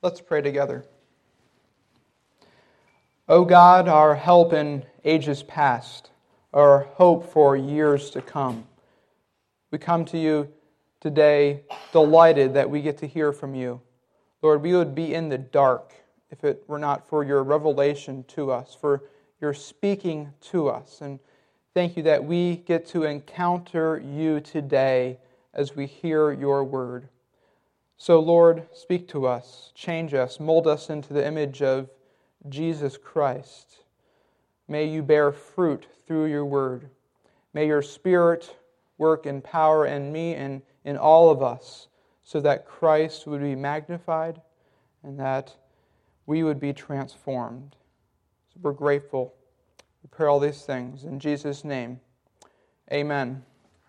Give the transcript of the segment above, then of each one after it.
Let's pray together. O God, our help in ages past, our hope for years to come, we come to you today delighted that we get to hear from you. Lord, we would be in the dark if it were not for your revelation to us, for your speaking to us. And thank you that we get to encounter you today as we hear your word. So, Lord, speak to us, change us, mold us into the image of Jesus Christ. May you bear fruit through your word. May your Spirit work in power in me and in all of us, so that Christ would be magnified and that we would be transformed. So we're grateful. We pray all these things in Jesus' name. Amen.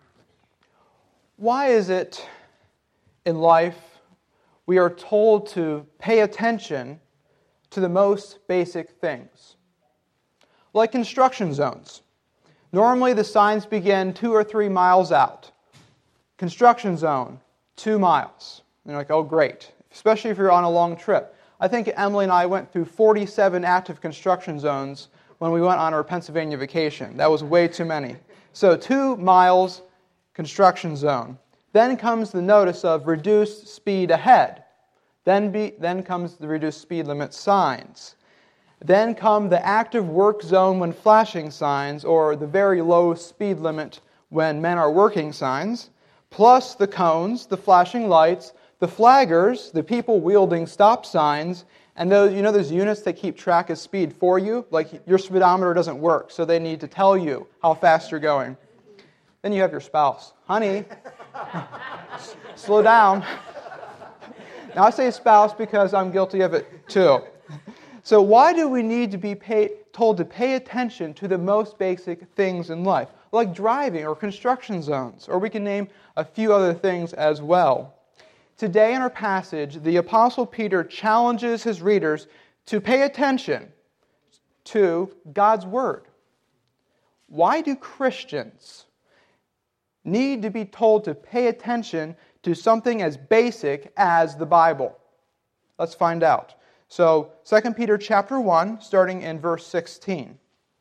Why is it in life we are told to pay attention to the most basic things? Like construction zones. Normally the signs begin 2 or 3 miles out. Construction zone, 2 miles. And you're like, oh great. Especially if you're on a long trip. I think Emily and I went through 47 active construction zones when we went on our Pennsylvania vacation. That was way too many. So 2 miles, construction zone. Then comes the notice of reduced speed ahead. Then comes the reduced speed limit signs. Then come the active work zone when flashing signs, or the very low speed limit when men are working signs, plus the cones, the flashing lights, the flaggers, the people wielding stop signs, and those units that keep track of speed for you, like your speedometer doesn't work, so they need to tell you how fast you're going. Then you have your spouse. Honey, slow down. Now I say spouse because I'm guilty of it too. So why do we need to be told to pay attention to the most basic things in life, like driving or construction zones, or we can name a few other things as well? Today in our passage, the Apostle Peter challenges his readers to pay attention to God's Word. Why do Christians need to be told to pay attention to something as basic as the Bible? Let's find out. So, 2 Peter chapter 1, starting in verse 16.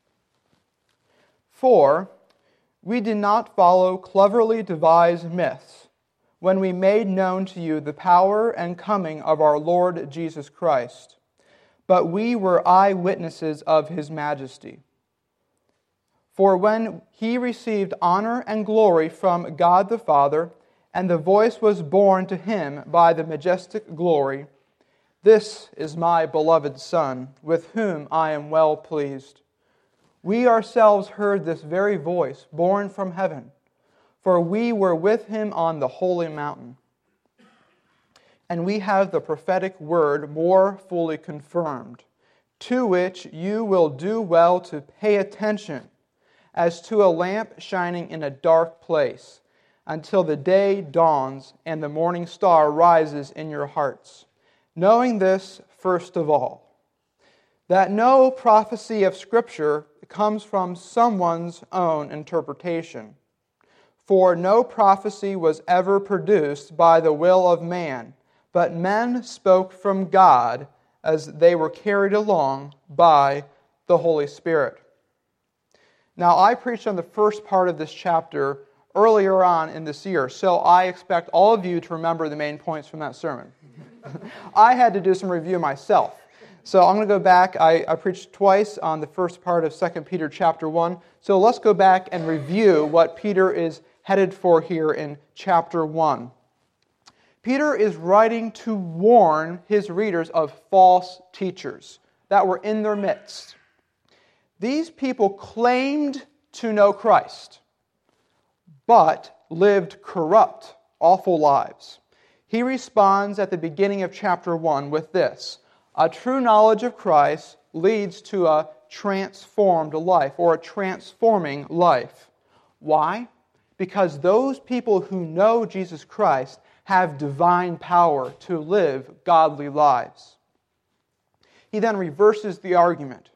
For we did not follow cleverly devised myths when we made known to you the power and coming of our Lord Jesus Christ, but we were eyewitnesses of His majesty. For when He received honor and glory from God the Father, and the voice was borne to Him by the majestic glory, "This is my beloved Son, with whom I am well pleased." We ourselves heard this very voice, borne from heaven, for we were with Him on the holy mountain. And we have the prophetic word more fully confirmed, to which you will do well to pay attention, as to a lamp shining in a dark place, until the day dawns and the morning star rises in your hearts. Knowing this, first of all, that no prophecy of Scripture comes from someone's own interpretation. For no prophecy was ever produced by the will of man, but men spoke from God as they were carried along by the Holy Spirit. Now, I preached on the first part of this chapter earlier on in this year, so I expect all of you to remember the main points from that sermon. I had to do some review myself. So I'm going to go back. I preached twice on the first part of 2 Peter chapter 1. So let's go back and review what Peter is headed for here in chapter 1. Peter is writing to warn his readers of false teachers that were in their midst. These people claimed to know Christ, but lived corrupt, awful lives. He responds at the beginning of chapter 1 with this: a true knowledge of Christ leads to a transformed life, or a transforming life. Why? Because those people who know Jesus Christ have divine power to live godly lives. He then reverses the argument.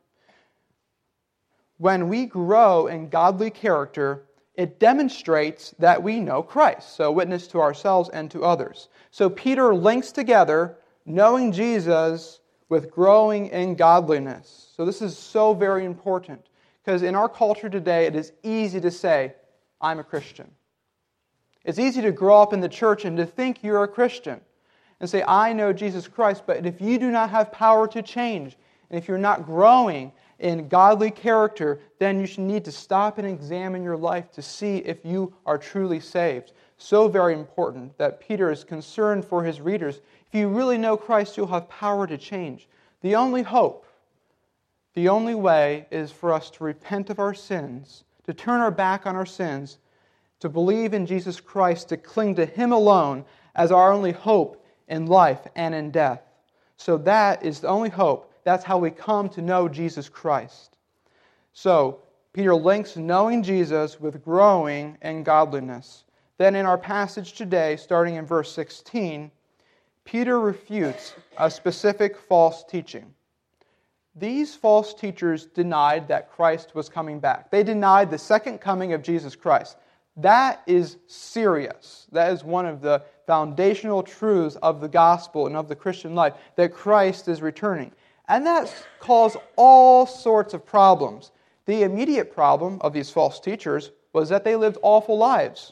When we grow in godly character, it demonstrates that we know Christ, so witness to ourselves and to others. So Peter links together knowing Jesus with growing in godliness. So this is so very important, because in our culture today, it is easy to say, I'm a Christian. It's easy to grow up in the church and to think you're a Christian and say, I know Jesus Christ, but if you do not have power to change, and if you're not growing in godly character, then you should need to stop and examine your life to see if you are truly saved. So very important that Peter is concerned for his readers. If you really know Christ, you'll have power to change. The only hope, the only way is for us to repent of our sins, to turn our back on our sins, to believe in Jesus Christ, to cling to Him alone as our only hope in life and in death. So that is the only hope. That's how we come to know Jesus Christ. So, Peter links knowing Jesus with growing in godliness. Then in our passage today, starting in verse 16, Peter refutes a specific false teaching. These false teachers denied that Christ was coming back. They denied the second coming of Jesus Christ. That is serious. That is one of the foundational truths of the gospel and of the Christian life, that Christ is returning. And that caused all sorts of problems. The immediate problem of these false teachers was that they lived awful lives.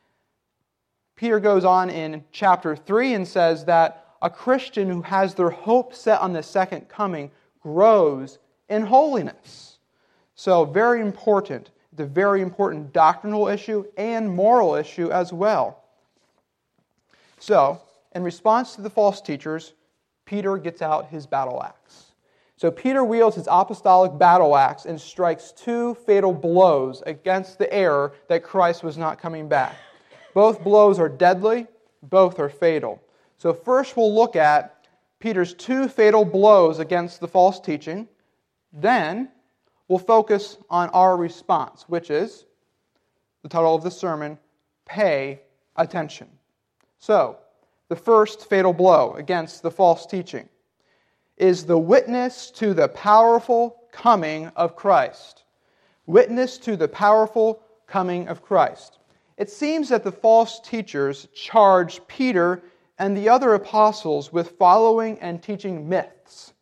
Peter goes on in chapter 3 and says that a Christian who has their hope set on the second coming grows in holiness. So very important. It's a very important doctrinal issue and moral issue as well. So, in response to the false teachers, Peter gets out his battle axe. So Peter wields his apostolic battle axe and strikes two fatal blows against the error that Christ was not coming back. Both blows are deadly, both are fatal. So first we'll look at Peter's two fatal blows against the false teaching. Then we'll focus on our response, which is the title of the sermon, Pay Attention. So, the first fatal blow against the false teaching is the witness to the powerful coming of Christ. Witness to the powerful coming of Christ. It seems that the false teachers charged Peter and the other apostles with following and teaching myths.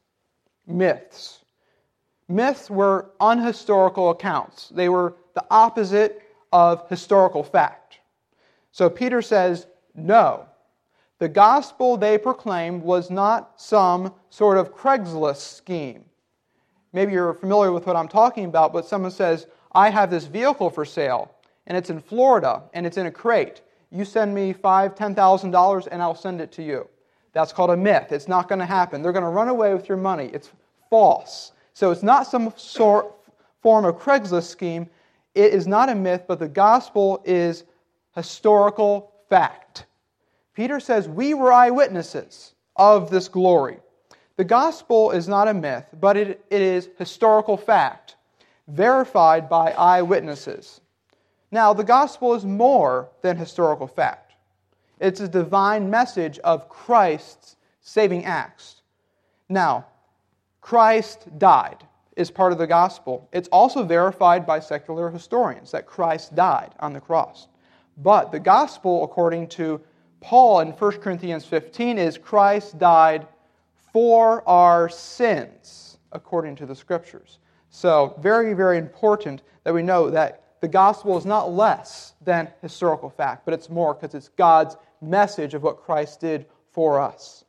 Myths. Myths were unhistorical accounts. They were the opposite of historical fact. So Peter says, no. The gospel they proclaimed was not some sort of Craigslist scheme. Maybe you're familiar with what I'm talking about, but someone says, I have this vehicle for sale, and it's in Florida, and it's in a crate. You send me $5,000, $10,000, and I'll send it to you. That's called a myth. It's not going to happen. They're going to run away with your money. It's false. So it's not some form of Craigslist scheme. It is not a myth, but the gospel is historical fact. Peter says, we were eyewitnesses of this glory. The gospel is not a myth, but it is historical fact, verified by eyewitnesses. Now, the gospel is more than historical fact. It's a divine message of Christ's saving acts. Now, Christ died is part of the gospel. It's also verified by secular historians that Christ died on the cross. But the gospel, according to Paul in 1 Corinthians 15, is Christ died for our sins, according to the Scriptures. So, very, very important that we know that the gospel is not less than historical fact, but it's more because it's God's message of what Christ did for us.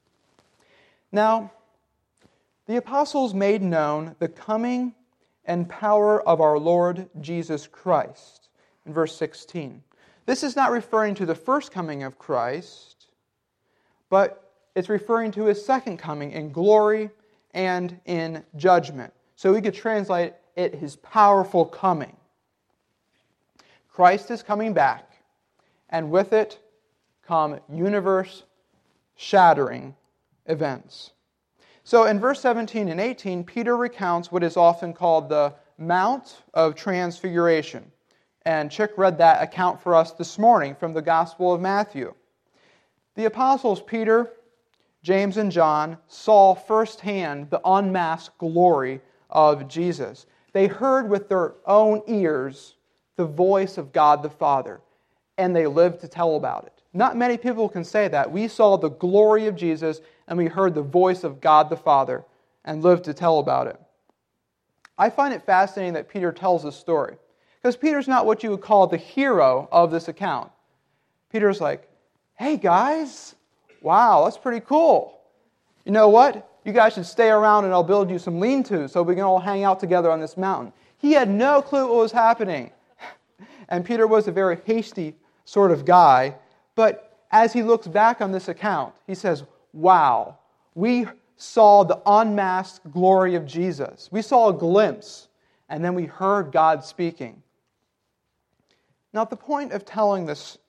Now, the apostles made known the coming and power of our Lord Jesus Christ in verse 16. This is not referring to the first coming of Christ, but it's referring to His second coming in glory and in judgment. So we could translate it His powerful coming. Christ is coming back, and with it come universe-shattering events. So in verse 17 and 18, Peter recounts what is often called the Mount of Transfiguration. And Chick read that account for us this morning from the Gospel of Matthew. The apostles Peter, James, and John saw firsthand the unmasked glory of Jesus. They heard with their own ears the voice of God the Father, and they lived to tell about it. Not many people can say that. We saw the glory of Jesus and we heard the voice of God the Father and lived to tell about it. I find it fascinating that Peter tells this story, because Peter's not what you would call the hero of this account. Peter's like, hey guys, wow, that's pretty cool. You know what? You guys should stay around and I'll build you some lean-tos so we can all hang out together on this mountain. He had no clue what was happening. And Peter was a very hasty sort of guy. But as he looks back on this account, he says, wow, we saw the unmasked glory of Jesus. We saw a glimpse, and then we heard God speaking. Now, the point of telling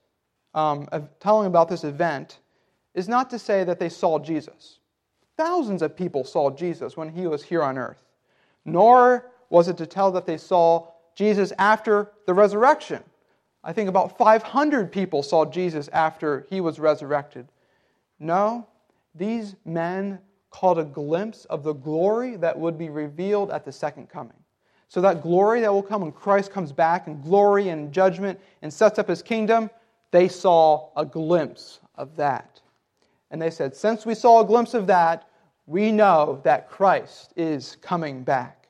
about this event is not to say that they saw Jesus. Thousands of people saw Jesus when he was here on earth. Nor was it to tell that they saw Jesus after the resurrection. I think about 500 people saw Jesus after he was resurrected. No, these men caught a glimpse of the glory that would be revealed at the second coming. So that glory that will come when Christ comes back in glory and judgment and sets up his kingdom, they saw a glimpse of that. And they said, since we saw a glimpse of that, we know that Christ is coming back.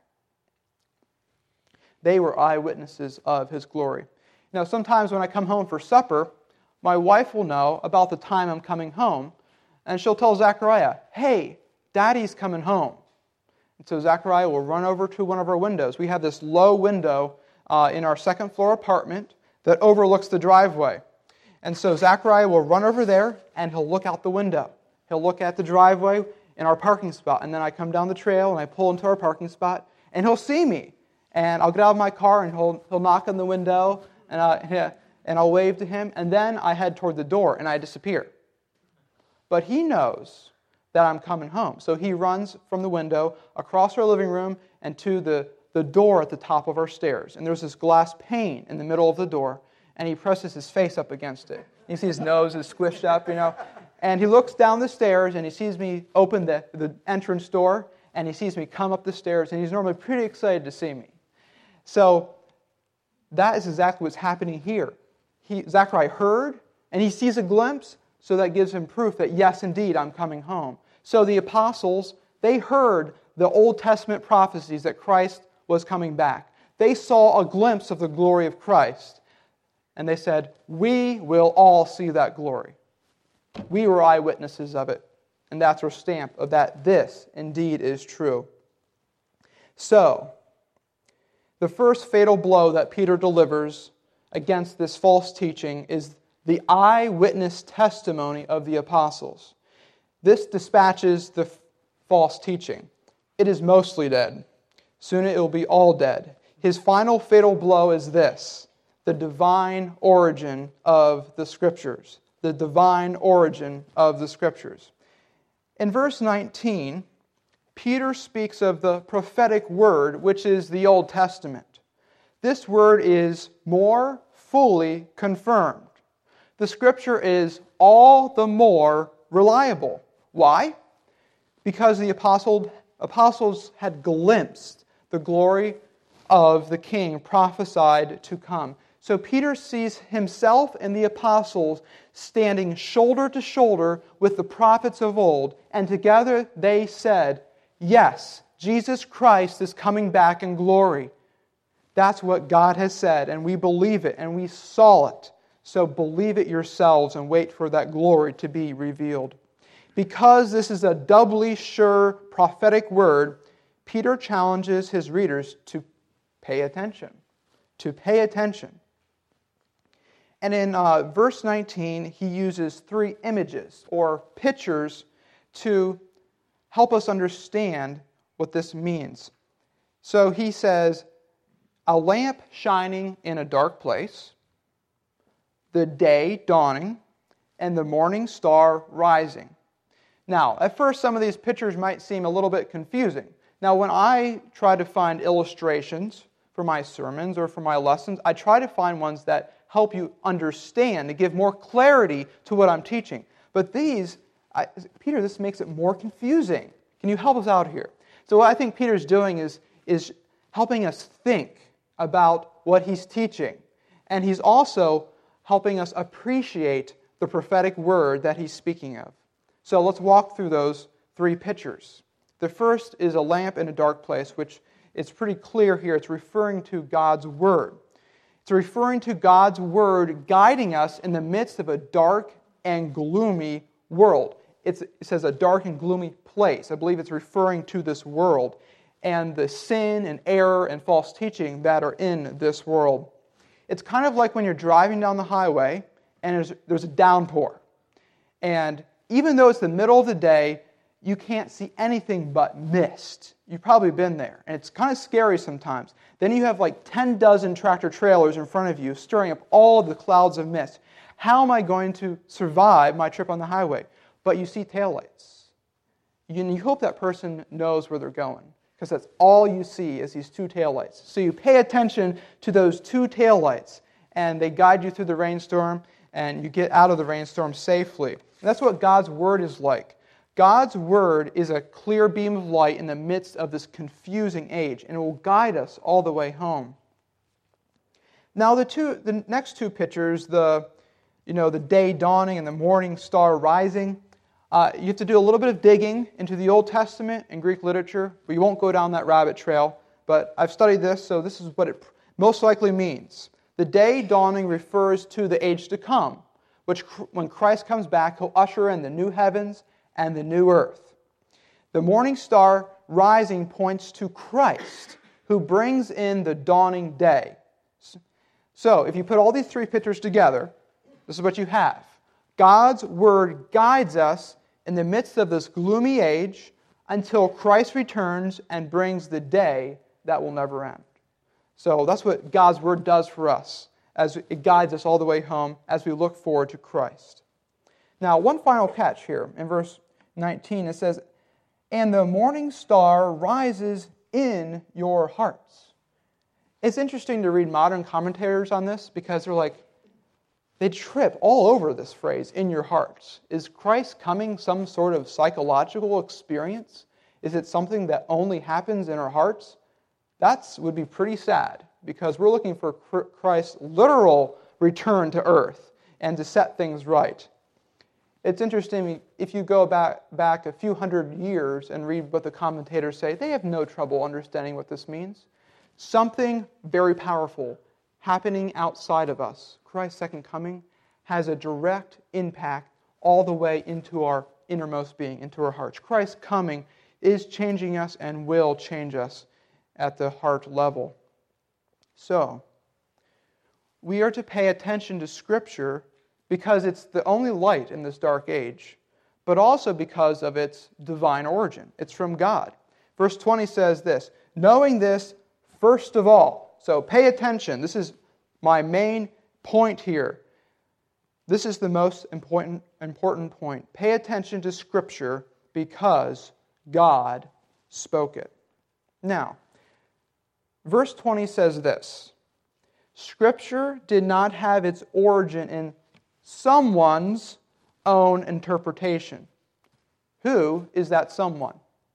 They were eyewitnesses of his glory. Now, sometimes when I come home for supper, my wife will know about the time I'm coming home, and she'll tell Zechariah, hey, Daddy's coming home. And so Zechariah will run over to one of our windows. We have this low window in our second floor apartment that overlooks the driveway. And so Zechariah will run over there, and he'll look out the window. He'll look at the driveway in our parking spot, and then I come down the trail, and I pull into our parking spot, and he'll see me. And I'll get out of my car, and he'll knock on the window, and I'll wave to him, and then I head toward the door, and I disappear. But he knows that I'm coming home. So he runs from the window across our living room and to the door at the top of our stairs. And there's this glass pane in the middle of the door, and he presses his face up against it. You see his nose is squished up, And he looks down the stairs, and he sees me open the entrance door, and he sees me come up the stairs, and he's normally pretty excited to see me. So that is exactly what's happening here. Zechariah heard, and he sees a glimpse, so that gives him proof that, yes, indeed, I'm coming home. So the apostles, they heard the Old Testament prophecies that Christ was coming back. They saw a glimpse of the glory of Christ, and they said, we will all see that glory. We were eyewitnesses of it, and that's our stamp of that this indeed is true. So, the first fatal blow that Peter delivers against this false teaching is the eyewitness testimony of the apostles. This dispatches the false teaching. It is mostly dead. Soon it will be all dead. His final fatal blow is this: the divine origin of the Scriptures. The divine origin of the Scriptures. In verse 19, Peter speaks of the prophetic word, which is the Old Testament. This word is more fully confirmed. The Scripture is all the more reliable. Why? Because the apostles had glimpsed the glory of the King prophesied to come. So Peter sees himself and the apostles standing shoulder to shoulder with the prophets of old, and together they said, yes, Jesus Christ is coming back in glory. That's what God has said, and we believe it, and we saw it. So believe it yourselves and wait for that glory to be revealed. Because this is a doubly sure prophetic word, Peter challenges his readers to pay attention. To pay attention. And in verse 19, he uses 3 images or pictures to help us understand what this means. So he says, a lamp shining in a dark place, the day dawning, and the morning star rising. Now, at first, some of these pictures might seem a little bit confusing. Now, when I try to find illustrations for my sermons or for my lessons, I try to find ones that help you understand, to give more clarity to what I'm teaching. But these, Peter, this makes it more confusing. Can you help us out here? So what I think Peter's doing is helping us think about what he's teaching. And he's also helping us appreciate the prophetic word that he's speaking of. So let's walk through those three pictures. The first is a lamp in a dark place, which it's pretty clear here. It's referring to God's word. It's referring to God's word guiding us in the midst of a dark and gloomy world. It says a dark and gloomy place. I believe it's referring to this world and the sin and error and false teaching that are in this world. It's kind of like when you're driving down the highway and there's a downpour. And even though it's the middle of the day, you can't see anything but mist. You've probably been there. And it's kind of scary sometimes. Then you have like 10 dozen tractor trailers in front of you stirring up all the clouds of mist. How am I going to survive my trip on the highway? But you see taillights. You hope that person knows where they're going, because that's all you see is these two taillights. So you pay attention to those two taillights, and they guide you through the rainstorm, and you get out of the rainstorm safely. And that's what God's Word is like. God's Word is a clear beam of light in the midst of this confusing age, and it will guide us all the way home. Now the next two pictures, the day dawning and the morning star rising, you have to do a little bit of digging into the Old Testament and Greek literature, but you won't go down that rabbit trail. But I've studied this, so this is what it most likely means. The day dawning refers to the age to come, which when Christ comes back, he'll usher in the new heavens and the new earth. The morning star rising points to Christ, who brings in the dawning day. So if you put all these three pictures together, this is what you have. God's Word guides us in the midst of this gloomy age until Christ returns and brings the day that will never end. So that's what God's Word does for us, as it guides us all the way home as we look forward to Christ. Now, one final catch here. In verse 19, it says, "And the morning star rises in your hearts." It's interesting to read modern commentators on this, because they trip all over this phrase, "in your hearts." Is Christ coming some sort of psychological experience? Is it something that only happens in our hearts? That would be pretty sad, because we're looking for Christ's literal return to earth and to set things right. It's interesting, if you go back a few hundred years and read what the commentators say, they have no trouble understanding what this means. Something very powerful happening outside of us, Christ's second coming, has a direct impact all the way into our innermost being, into our hearts. Christ's coming is changing us and will change us at the heart level. So, we are to pay attention to Scripture because it's the only light in this dark age, but also because of its divine origin. It's from God. Verse 20 says this, "Knowing this first of all." So pay attention. This is my main point here. This is the most important point. Pay attention to Scripture because God spoke it. Now, verse 20 says this, "Scripture did not have its origin in someone's own interpretation." Who is that someone?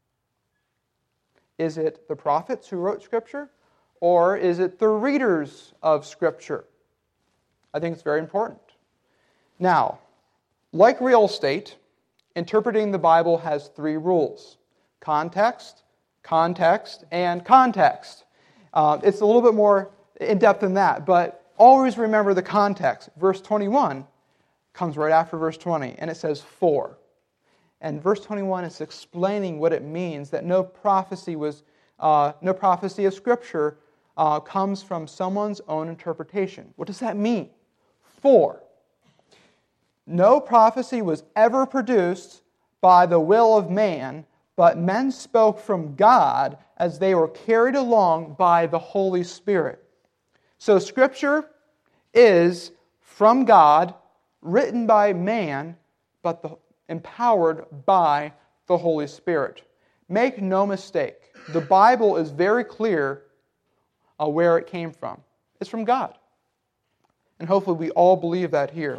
Is it the prophets who wrote Scripture? Or is it the readers of Scripture? I think it's very important. Now, like real estate, interpreting the Bible has three rules: context, context, and context. It's a little bit more in-depth than that, but always remember the context. Verse 21 comes right after verse 20, and it says "for." And verse 21 is explaining what it means that no prophecy of Scripture comes from someone's own interpretation. What does that mean? For. No prophecy was ever produced by the will of man, but men spoke from God as they were carried along by the Holy Spirit. So Scripture is from God, written by man, but empowered by the Holy Spirit. Make no mistake, the Bible is very clear where it came from. It's from God. And hopefully we all believe that here.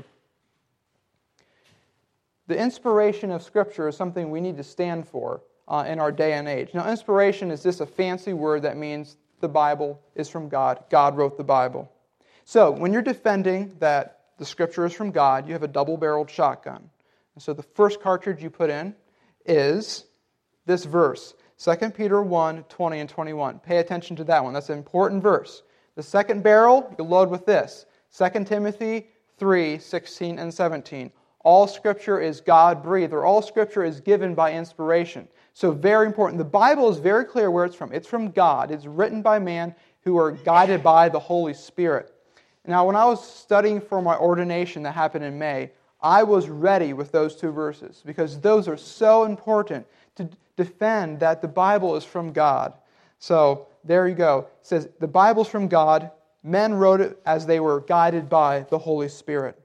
The inspiration of Scripture is something we need to stand for in our day and age. Now, inspiration is just a fancy word that means the Bible is from God. God wrote the Bible. So, when you're defending that the Scripture is from God, you have a double-barreled shotgun. And so the first cartridge you put in is this verse, 2 Peter 1, 20 and 21. Pay attention to that one. That's an important verse. The second barrel, you load with this, 2 Timothy 3, 16 and 17. All Scripture is God-breathed, or all Scripture is given by inspiration. So very important. The Bible is very clear where it's from. It's from God. It's written by man who are guided by the Holy Spirit. Now, when I was studying for my ordination that happened in May, I was ready with those two verses because those are so important to defend that the Bible is from God. So there you go. It says the Bible's from God. Men wrote it as they were guided by the Holy Spirit.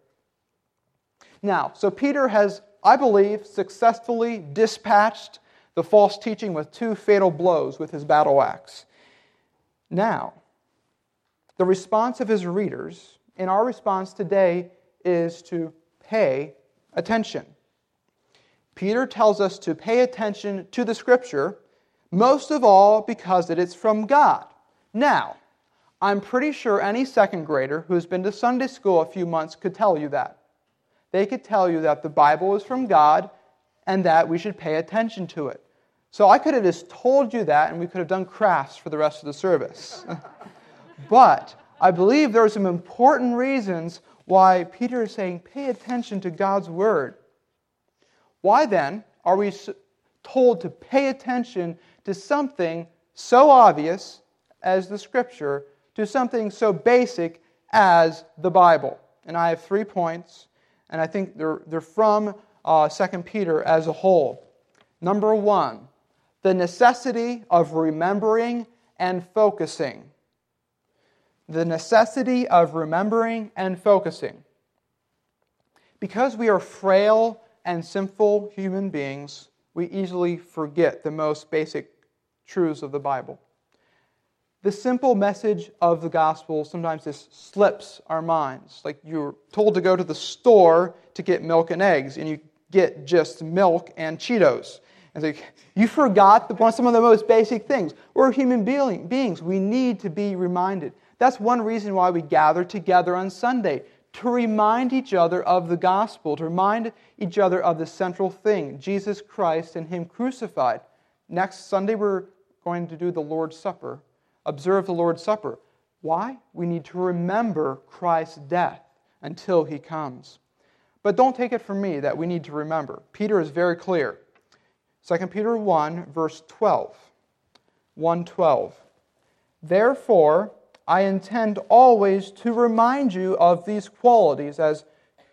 Now, so Peter has, I believe, successfully dispatched the false teaching with two fatal blows with his battle axe. Now, the response of his readers, and our response today, is to pay attention. Peter tells us to pay attention to the Scripture, most of all because it is from God. Now, I'm pretty sure any second grader who's been to Sunday school a few months could tell you that. They could tell you that the Bible is from God and that we should pay attention to it. So I could have just told you that and we could have done crafts for the rest of the service. But I believe there are some important reasons why Peter is saying pay attention to God's Word. Why then are we told to pay attention to something so obvious as the Scripture, to something so basic as the Bible? And I have 3 points, and I think they're from 2 Peter as a whole. Number 1, the necessity of remembering and focusing. The necessity of remembering and focusing. Because we are frail and sinful human beings, we easily forget the most basic truths of the Bible. The simple message of the gospel sometimes just slips our minds. Like you're told to go to the store to get milk and eggs, and you get just milk and Cheetos. And like, you forgot some of the most basic things. We're human beings. We need to be reminded. That's one reason why we gather together on Sunday, to remind each other of the gospel, to remind each other of the central thing, Jesus Christ and Him crucified. Next Sunday we're going to do the Lord's Supper, observe the Lord's Supper. Why? We need to remember Christ's death until He comes. But don't take it from me that we need to remember. Peter is very clear. 2 Peter 1, verse 12. 1:12. Therefore, I intend always to remind you of these qualities as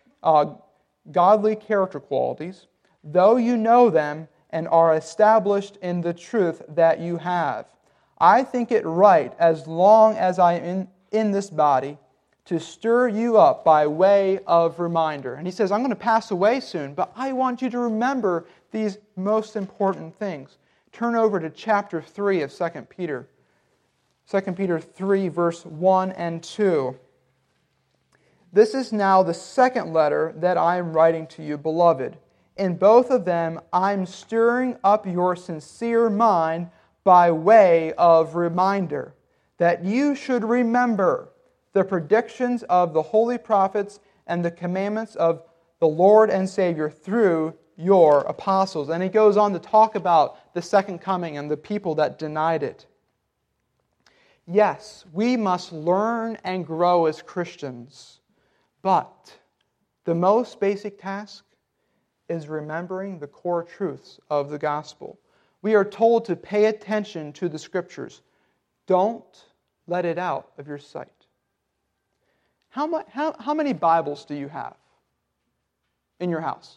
godly character qualities, though you know them and are established in the truth that you have. I think it right, as long as I am in this body, to stir you up by way of reminder. And he says, I'm going to pass away soon, but I want you to remember these most important things. Turn over to chapter 3 of 2 Peter. 2 Peter 3, verse 1 and 2. This is now the second letter that I am writing to you, beloved. In both of them, I'm stirring up your sincere mind by way of reminder, that you should remember the predictions of the holy prophets and the commandments of the Lord and Savior through your apostles. And he goes on to talk about the second coming and the people that denied it. Yes, we must learn and grow as Christians, but the most basic task is remembering the core truths of the gospel. We are told to pay attention to the Scriptures. Don't let it out of your sight. How many Bibles do you have in your house?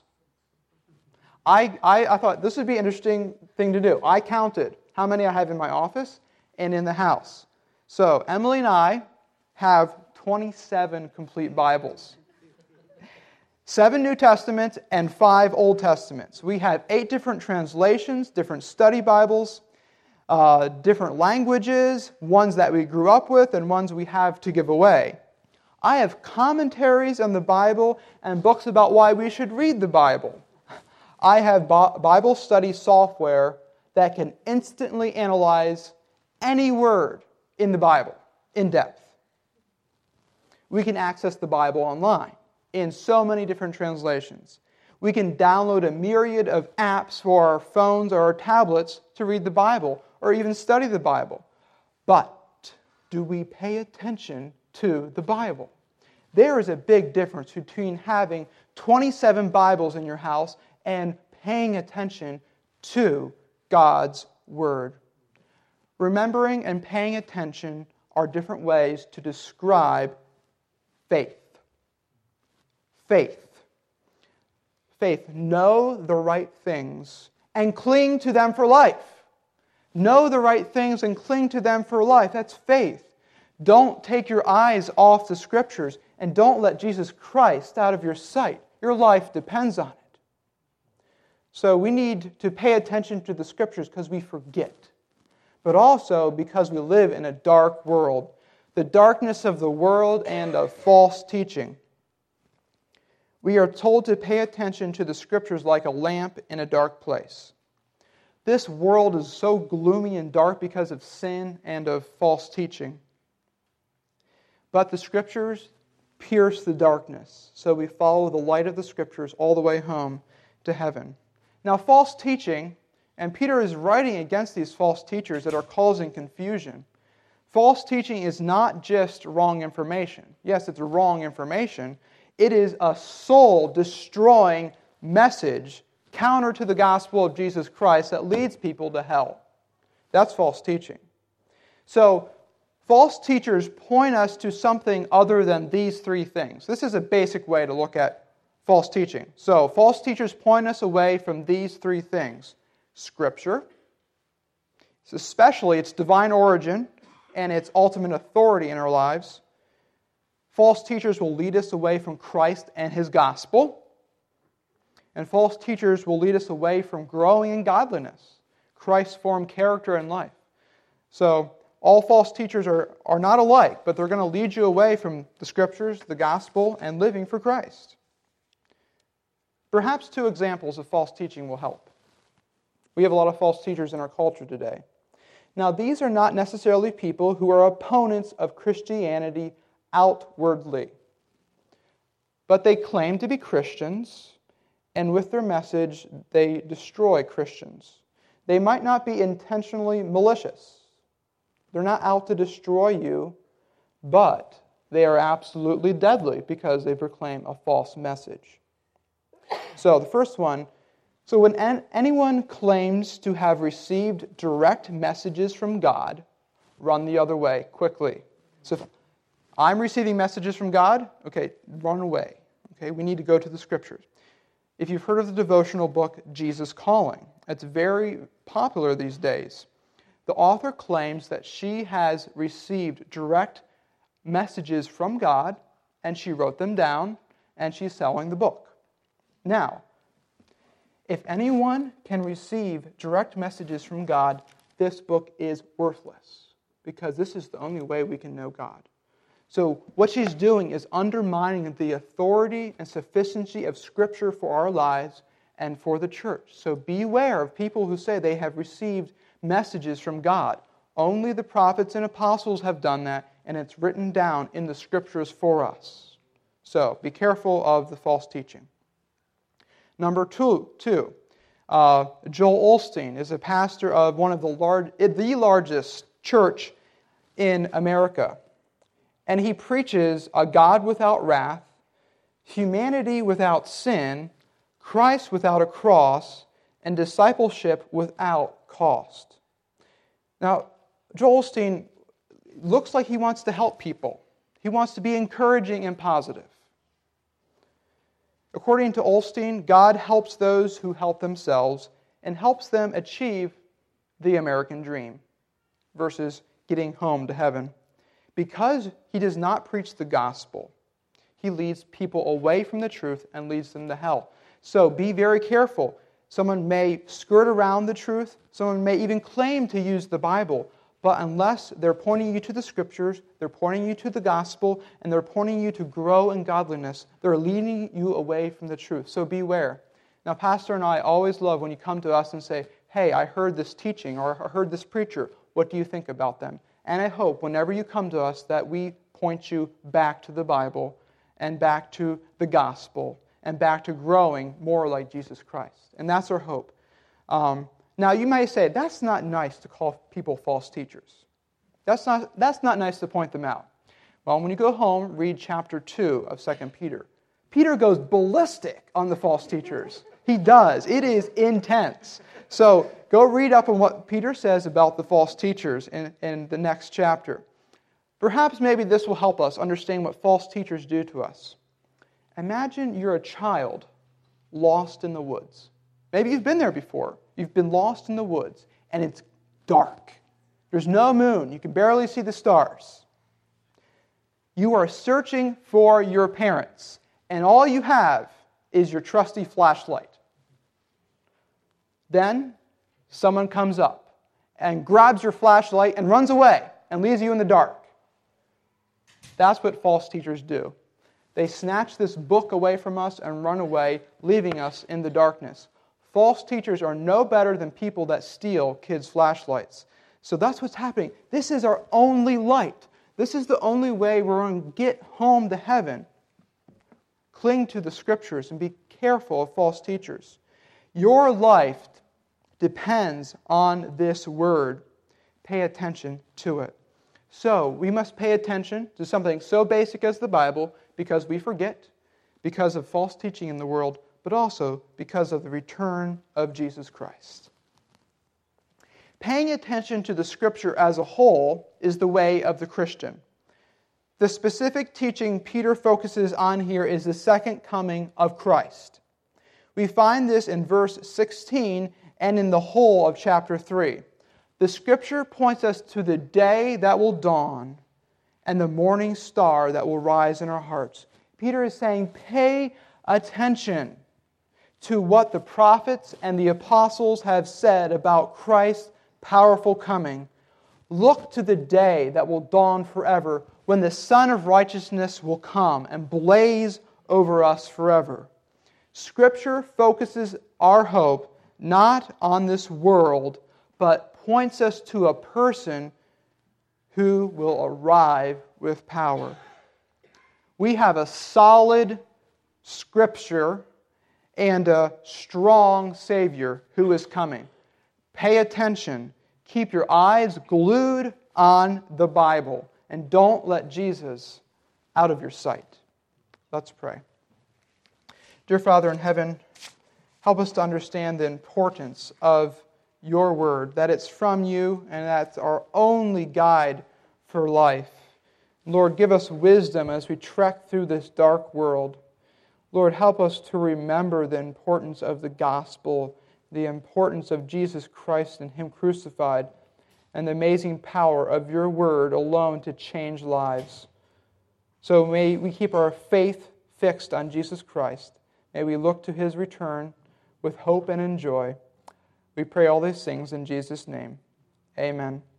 I thought this would be an interesting thing to do. I counted how many I have in my office and in the house. So Emily and I have 27 complete Bibles. 7 New Testaments and 5 Old Testaments. We have 8 different translations, different study Bibles, different languages, ones that we grew up with and ones we have to give away. I have commentaries on the Bible and books about why we should read the Bible. I have Bible study software that can instantly analyze any word in the Bible in depth. We can access the Bible online. in so many different translations. We can download a myriad of apps for our phones or our tablets to read the Bible or even study the Bible. But do we pay attention to the Bible? There is a big difference between having 27 Bibles in your house and paying attention to God's Word. Remembering and paying attention are different ways to describe faith. Faith. Faith. Know the right things and cling to them for life. Know the right things and cling to them for life. That's faith. Don't take your eyes off the Scriptures and don't let Jesus Christ out of your sight. Your life depends on it. So we need to pay attention to the Scriptures because we forget, but also because we live in a dark world, the darkness of the world and of false teaching. We are told to pay attention to the Scriptures like a lamp in a dark place. This world is so gloomy and dark because of sin and of false teaching. But the Scriptures pierce the darkness, so we follow the light of the Scriptures all the way home to heaven. Now, false teaching, and Peter is writing against these false teachers that are causing confusion. False teaching is not just wrong information. Yes, it's wrong information. It is a soul-destroying message counter to the gospel of Jesus Christ that leads people to hell. That's false teaching. So, false teachers point us to something other than these three things. This is a basic way to look at false teaching. So, false teachers point us away from these three things. Scripture, especially its divine origin and its ultimate authority in our lives. False teachers will lead us away from Christ and His gospel. And false teachers will lead us away from growing in godliness, Christ-formed character and life. So, all false teachers are not alike, but they're going to lead you away from the Scriptures, the gospel, and living for Christ. Perhaps two examples of false teaching will help. We have a lot of false teachers in our culture today. Now, these are not necessarily people who are opponents of Christianity outwardly, but they claim to be Christians, and with their message, they destroy Christians. They might not be intentionally malicious. They're not out to destroy you, but they are absolutely deadly because they proclaim a false message. So the first one, so when anyone claims to have received direct messages from God, run the other way quickly. So if I'm receiving messages from God, okay, run away. Okay, we need to go to the Scriptures. If you've heard of the devotional book, Jesus Calling, it's very popular these days. The author claims that she has received direct messages from God, and she wrote them down, and she's selling the book. Now, if anyone can receive direct messages from God, this book is worthless, because this is the only way we can know God. So what she's doing is undermining the authority and sufficiency of Scripture for our lives and for the church. So beware of people who say they have received messages from God. Only the prophets and apostles have done that, and it's written down in the Scriptures for us. So be careful of the false teaching. Number two, Joel Osteen is a pastor of one of the largest church in America. And he preaches a God without wrath, humanity without sin, Christ without a cross, and discipleship without cost. Now, Joel Osteen looks like he wants to help people. He wants to be encouraging and positive. According to Osteen, God helps those who help themselves and helps them achieve the American dream versus getting home to heaven. Because he does not preach the gospel, he leads people away from the truth and leads them to hell. So be very careful. Someone may skirt around the truth. Someone may even claim to use the Bible. But unless they're pointing you to the Scriptures, they're pointing you to the gospel, and they're pointing you to grow in godliness, they're leading you away from the truth. So beware. Now, Pastor and I always love when you come to us and say, hey, I heard this teaching or I heard this preacher. What do you think about them? And I hope whenever you come to us that we point you back to the Bible and back to the gospel and back to growing more like Jesus Christ. And that's our hope. Now, you may say, that's not nice to call people false teachers. That's not nice to point them out. Well, when you go home, read chapter 2 of 2 Peter. Peter goes ballistic on the false teachers. He does. It is intense. So go read up on what Peter says about the false teachers in the next chapter. Perhaps maybe this will help us understand what false teachers do to us. Imagine you're a child lost in the woods. Maybe you've been there before. You've been lost in the woods, and it's dark. There's no moon. You can barely see the stars. You are searching for your parents, and all you have is your trusty flashlight. Then someone comes up and grabs your flashlight and runs away and leaves you in the dark. That's what false teachers do. They snatch this book away from us and run away, leaving us in the darkness. False teachers are no better than people that steal kids' flashlights. So that's what's happening. This is our only light. This is the only way we're going to get home to heaven. Cling to the Scriptures and be careful of false teachers. Your life depends on this word. Pay attention to it. So, we must pay attention to something so basic as the Bible because we forget, because of false teaching in the world, but also because of the return of Jesus Christ. Paying attention to the Scripture as a whole is the way of the Christian. The specific teaching Peter focuses on here is the second coming of Christ. We find this in verse 16 and in the whole of chapter 3. The Scripture points us to the day that will dawn and the morning star that will rise in our hearts. Peter is saying, pay attention to what the prophets and the apostles have said about Christ's powerful coming. Look to the day that will dawn forever, when the Son of Righteousness will come and blaze over us forever. Scripture focuses our hope not on this world, but points us to a person who will arrive with power. We have a solid Scripture and a strong Savior who is coming. Pay attention. Keep your eyes glued on the Bible, and don't let Jesus out of your sight. Let's pray. Dear Father in heaven, help us to understand the importance of your word, that it's from you and that's our only guide for life. Lord, give us wisdom as we trek through this dark world. Lord, help us to remember the importance of the gospel, the importance of Jesus Christ and Him crucified, and the amazing power of your word alone to change lives. So may we keep our faith fixed on Jesus Christ. May we look to His return with hope and in joy. We pray all these things in Jesus' name. Amen.